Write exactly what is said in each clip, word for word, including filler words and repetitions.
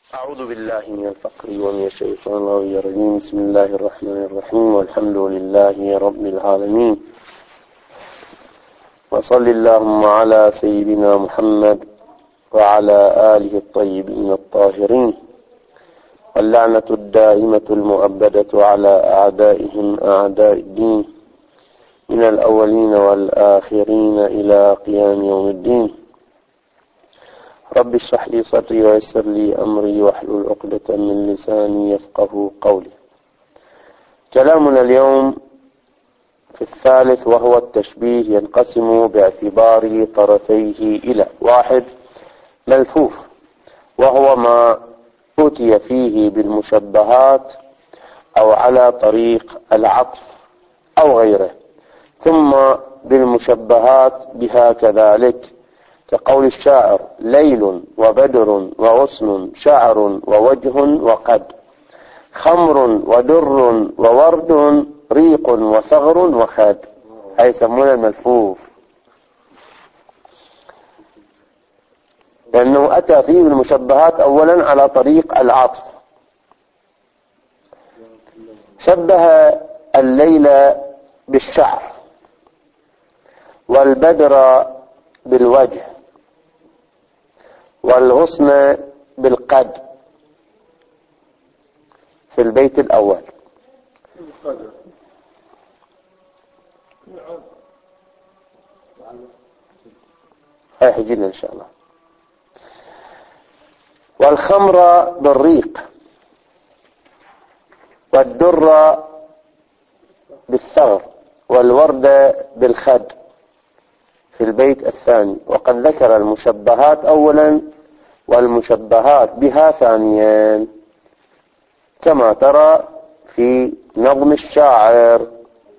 أعوذ بالله من الفقر ومن الشيطان الرجيم. بسم الله الرحمن الرحيم، والحمد لله رب العالمين، وصل اللهم على سيدنا محمد وعلى آله الطيبين الطاهرين، واللعنة الدائمة المؤبدة على أعدائهم أعداء الدين من الأولين والآخرين إلى قيام يوم الدين. رب اشرح لي صدري ويسر لي أمري واحلل عقدة من لساني يفقه قولي. كلامنا اليوم في الثالث، وهو التشبيه، ينقسم باعتبار طرفيه إلى: واحد، ملفوف، وهو ما أتي فيه بالمشبهات أو على طريق العطف أو غيره، ثم بالمشبهات بها كذلك، كقول الشاعر: ليل وبدر وغصن شعر ووجه وقد، خمر ودر وورد ريق وثغر وخد. هاي يسمونه الملفوف، لأنه أتى فيه المشبهات أولا على طريق العطف. شبه الليل بالشعر، والبدر بالوجه، والغصن بالقد في البيت الأول. هاي حجينا إن شاء الله. والخمر بالريق، والدر بالثغر، والورد بالخد في البيت الثاني. وقد ذكر المشبهات أولا والمشبهات بها ثانيا، كما ترى في نظم الشاعر.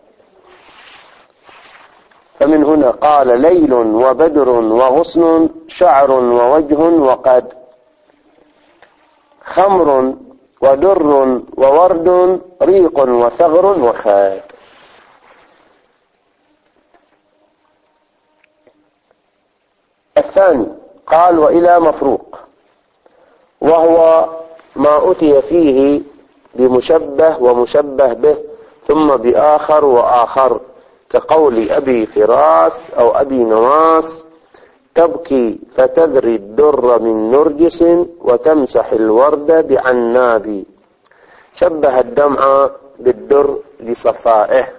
فمن هنا قال: ليل وبدر وغصن شعر ووجه وقد، خمر ودر وورد ريق وثغر وخد. الثاني قال: وإلى مفروق، وهو ما أتي فيه بمشبه ومشبه به ثم بآخر وآخر، كقول أبي فراس أو أبي نواس: تبكي فتذري الدر من نرجس وتمسح الورد بعناب. شبه الدمع بالدر لصفائه،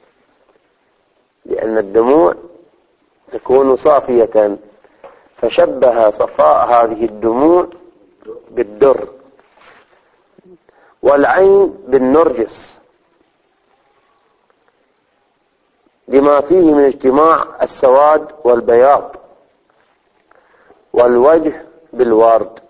لأن الدموع تكون صافية، فشبه صفاء هذه الدموع بالدر. والعين بالنرجس لما فيه من اجتماع السواد والبياض. والوجه بالورد،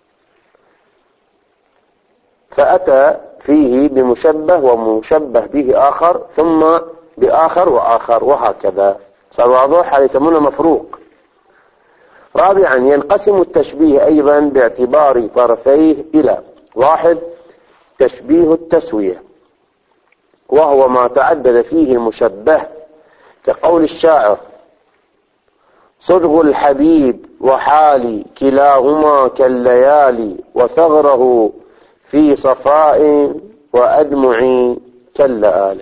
فأتى فيه بمشبه ومشبه به آخر ثم بآخر وآخر، وهكذا. صار واضح؟ هذا يسمونه مفروق. رابعا، ينقسم التشبيه أيضا باعتبار طرفيه إلى: واحد، تشبيه التسوية، وهو ما تعدد فيه المشبه، كقول الشاعر: صدغ الحبيب وحالي كلاهما كالليالي، وثغره في صفاء وأدمعي كاللآل.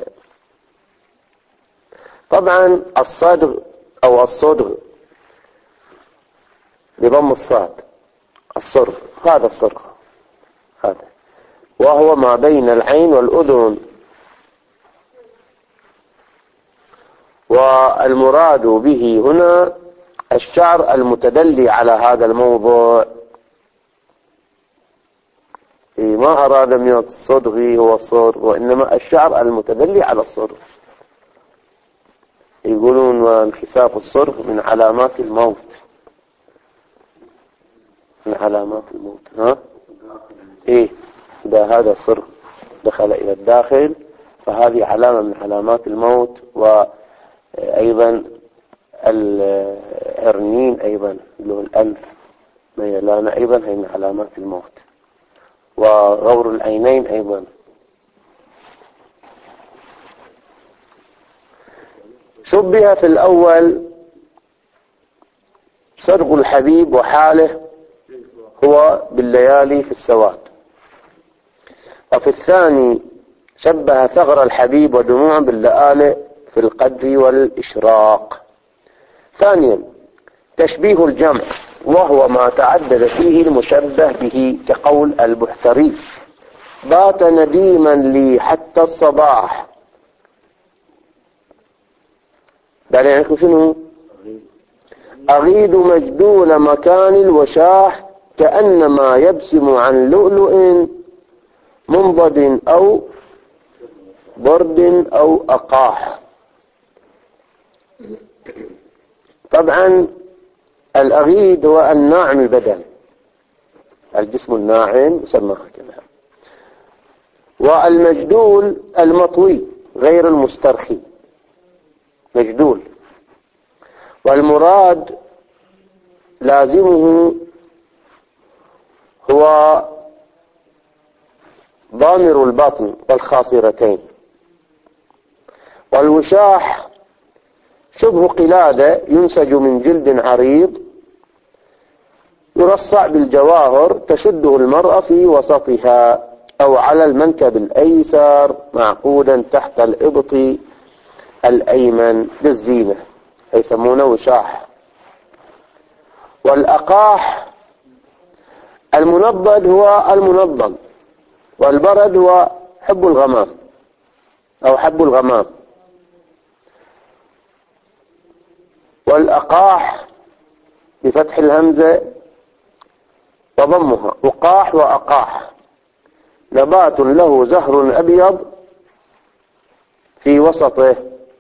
طبعا الصدغ أو الصدغ بضم الصاد، الصرغ، هذا الصرغ هذا، وهو ما بين العين والأذن. والمراد به هنا الشعر المتدلي على هذا الموضوع. ما أراد من الصدغ هو الصرغ، وإنما الشعر المتدلي على الصرغ. يقولون: وانكساف الصرغ من علامات الموت، من علامات الموت. ها؟ إيه، إذا هذا الصرغ دخل إلى الداخل فهذه علامة من علامات الموت. وأيضا العرنين أيضا له الأنف ميلان أيضا هي من علامات الموت. وغور العينين أيضا. شبه في الأول صدغ الحبيب وحاله هو بالليالي في السواد. وفي الثاني شبه ثغر الحبيب ودموع باللآلئ في القدر والإشراق. ثانيا تشبيه الجمع، وهو ما تعدد فيه المشبه به، كقول البحتري: بات نديما لي حتى الصباح. بعدين يعني شنو؟ أغيد مجدول مكان الوشاح، كأنما يبسم عن لؤلؤ منضد أو برد أو أقاح. طبعا الأغيد هو الناعم البدن، الجسم الناعم يسمى هكذا. والمجدول المطوي غير المسترخي، مجدول. والمراد لازمه هو ضامر البطن والخاصرتين. والوشاح شبه قلادة ينسج من جلد عريض يرصع بالجواهر، تشده المرأة في وسطها أو على المنكب الأيسر، معقودا تحت الإبط الأيمن بالزينة، يسمونه وشاح. والأقاح المنضد هو المنظم، والبرد هو حب الغمام أو حب الغمام. والأقاح بفتح الهمزة وضمها، وقاح وأقاح، نبات له زهر أبيض في وسطه.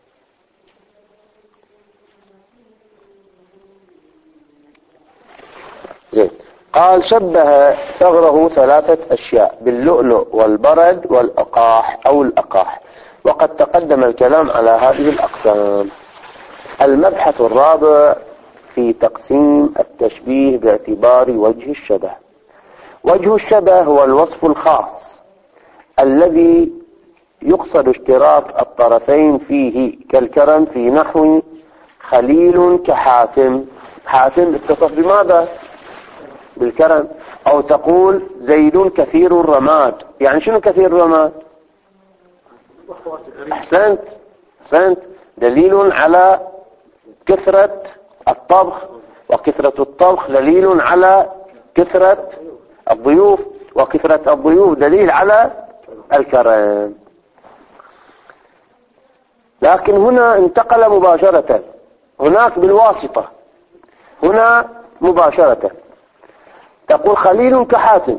زين. قال شبه ثغره ثلاثة أشياء باللؤلؤ والبرد والأقاح أو الأقاح، وقد تقدم الكلام على هذه الأقسام. المبحث الرابع في تقسيم التشبيه باعتبار وجه الشبه. وجه الشبه هو الوصف الخاص الذي يقصد اشتراك الطرفين فيه، كالكرم في نحو خليل كحاتم. حاتم اتصف بماذا؟ بالكرم. أو تقول زيد كثير الرماد. يعني شنو كثير الرماد؟ أحسنت أحسنت دليل على كثرة الطبخ، وكثرة الطبخ دليل على كثرة الضيوف، وكثرة الضيوف دليل على الكرم. لكن هنا انتقل مباشرة، هناك بالواسطة، هنا مباشرة. تقول خليل كحاتم،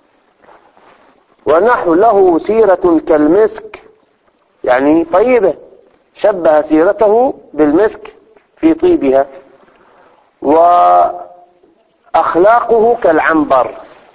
ونحو له سيرة كالمسك، يعني طيبة، شبه سيرته بالمسك في طيبها. وأخلاقه كالعنبر.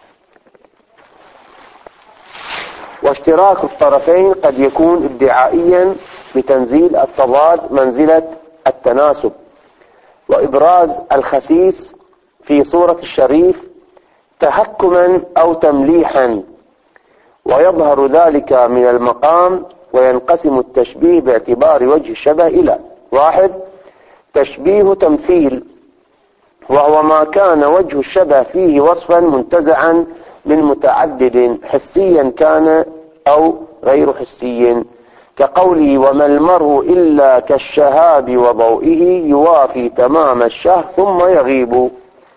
واشتراك الطرفين قد يكون ادعائيا بتنزيل التضاد منزلة التناسب، وإبراز الخسيس في صورة الشريف تهكما أو تمليحا، ويظهر ذلك من المقام. وينقسم التشبيه باعتبار وجه الشبه إلى: واحد، تشبيه تمثيل، وهو ما كان وجه الشبه فيه وصفا منتزعا من متعدد، حسيا كان أو غير حسي، كقوله: وما المرء إلا كالشهاب وضوئه يوافي تمام الشهر ثم يغيب.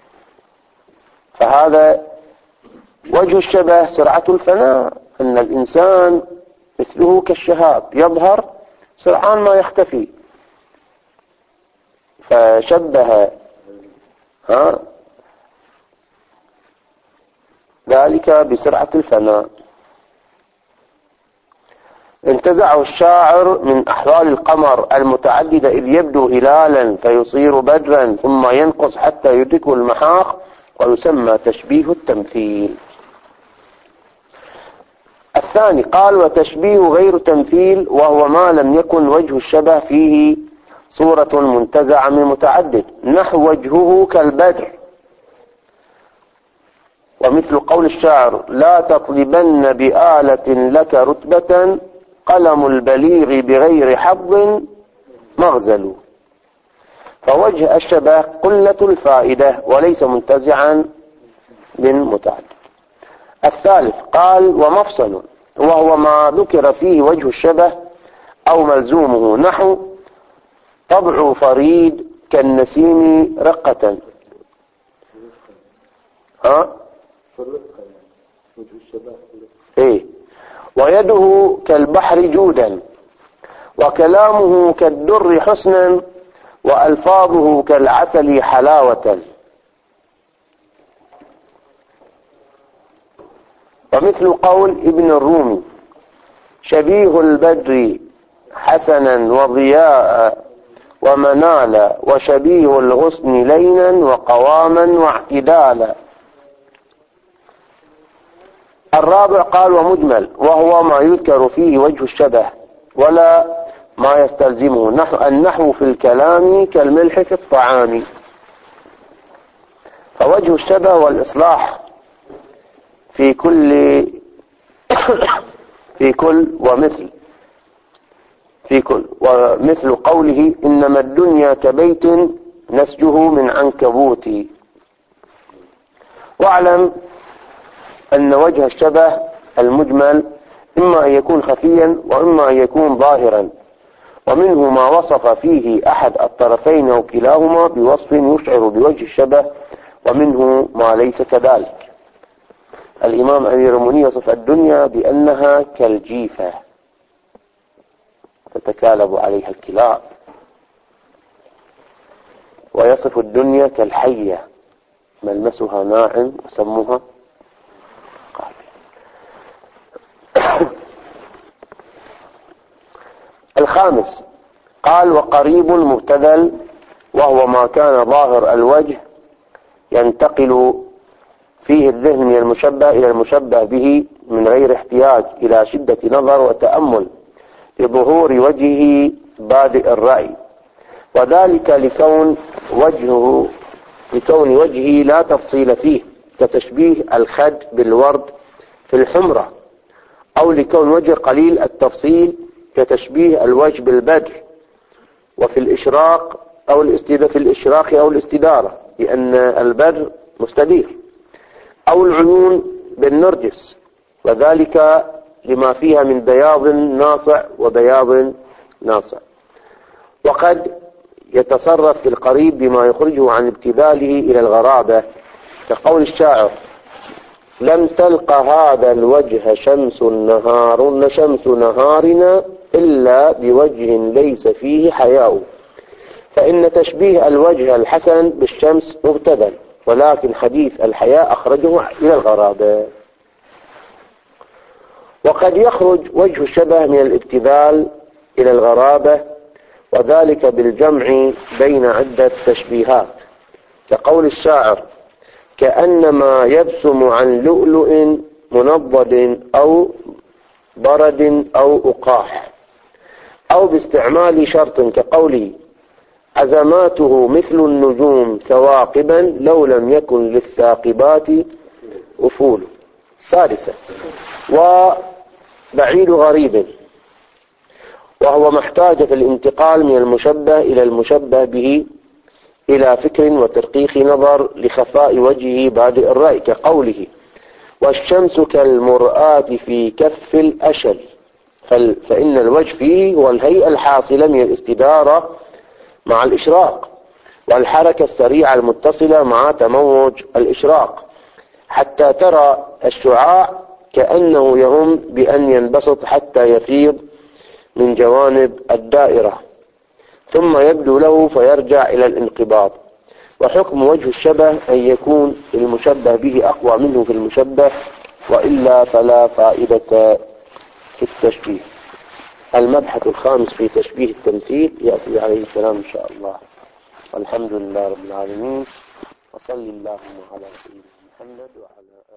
فهذا وجه الشبه سرعة الفناء، أن الإنسان مثله كالشهاب يظهر سرعان ما يختفي. فشبه ها ذلك بسرعة الفناء. انتزعه الشاعر من أحوال القمر المتعددة، إذ يبدو هلالا فيصير بدرا ثم ينقص حتى يدركه المحاق، ويسمى تشبيه التمثيل. الثاني قال: وتشبيه غير تمثيل، وهو ما لم يكن وجه الشبه فيه صورة منتزعة من متعدد، نحو وجهه كالبدر. ومثل قول الشاعر: لا تطلبن بآلة لك رتبة، قلم البليغ بغير حظ مغزل. فوجه الشبه قلة الفائدة وليس منتزعا متعدد. الثالث قال ومفصل، وهو ما ذكر فيه وجه الشبه أو ملزومه، نحو طبع فريد كالنسيم رقة. ها؟ وجه الشبه إيه؟ ويده كالبحر جودا، وكلامه كالدر حسنا، وألفاظه كالعسل حلاوة. ومثل قول ابن الرومي شبيه البدر حسنا وضياء ومنالا، وشبيه الغصن لينا وقواما واعتدالا. الرابع قال ومجمل، وهو ما يذكر فيه وجه الشبه ولا ما يستلزمه، نحو النحو في الكلام كالملح في الطعام. فوجه الشبه والإصلاح في كل في كل ومثل في كل ومثل قوله إنما الدنيا كبيت نسجه من عنكبوت. واعلم أن وجه الشبه المجمل إما أن يكون خفيا وإما أن يكون ظاهرا، ومنه ما وصف فيه أحد الطرفين أو كلاهما بوصف يشعر بوجه الشبه، ومنه ما ليس كذلك. الإمام أمير المؤمنين يصف الدنيا بأنها كالجيفة تتكالب عليها الكلاب، ويصف الدنيا كالحية ملمسها ناعم وسمها قاتل. الخامس قال وقريب مبتذل، وهو ما كان ظاهر الوجه ينتقل فيه الذهن من المشبه إلى المشبه به من غير احتياج إلى شدة نظر وتأمل لظهور وجهه بادئ الرأي، وذلك لكون وجهه لكون وجهه لا تفصيل فيه، كتشبيه الخد بالورد في الحمرة، أو لكون وجه قليل التفصيل كتشبيه الوجه بالبدر وفي الإشراق أو الاستدارة في الإشراق أو الاستدارة، لأن البدر مستدير، أو العيون بالنرجس، وذلك لما فيها من بياض ناصع وبياض ناصع. وقد يتصرف في القريب بما يخرجه عن ابتذاله إلى الغرابة، كقول الشاعر لم تلق هذا الوجه شمس النهار شمس نهارنا إلا بوجه ليس فيه حياء، فإن تشبيه الوجه الحسن بالشمس مبتذل، ولكن حديث الحياء أخرجه إلى الغرابة. وقد يخرج وجه الشبه من الابتذال إلى الغرابة، وذلك بالجمع بين عدة تشبيهات، كقول الشاعر كأنما يبسم عن لؤلؤ منضد أو برد أو أقاح، أو باستعمال شرط كقوله عزماته مثل النجوم ثواقبا لو لم يكن للثاقبات أفول. سادسا وبعيد غريب، وهو محتاج في الانتقال من المشبه إلى المشبه به إلى فكر وترقيق نظر لخفاء وجهه بادئ الرأي، كقوله والشمس كالمرآة في كف الأشل، فإن الوجه فيه هو الهيئة الحاصلة من الاستدارة مع الإشراق، والحركة السريعة المتصلة مع تموج الإشراق، حتى ترى الشعاع كأنه يهم بأن ينبسط حتى يفيض من جوانب الدائرة، ثم يبدو له فيرجع إلى الانقباض. وحكم وجه الشبه أن يكون المشبه به أقوى منه في المشبه، وإلا فلا فائدة في التشبيه. المبحث الخامس في تشبيه التمثيل يأتي عليه الكلام إن شاء الله. والحمد لله رب العالمين، وصلى اللهم على سيدنا محمد وعلى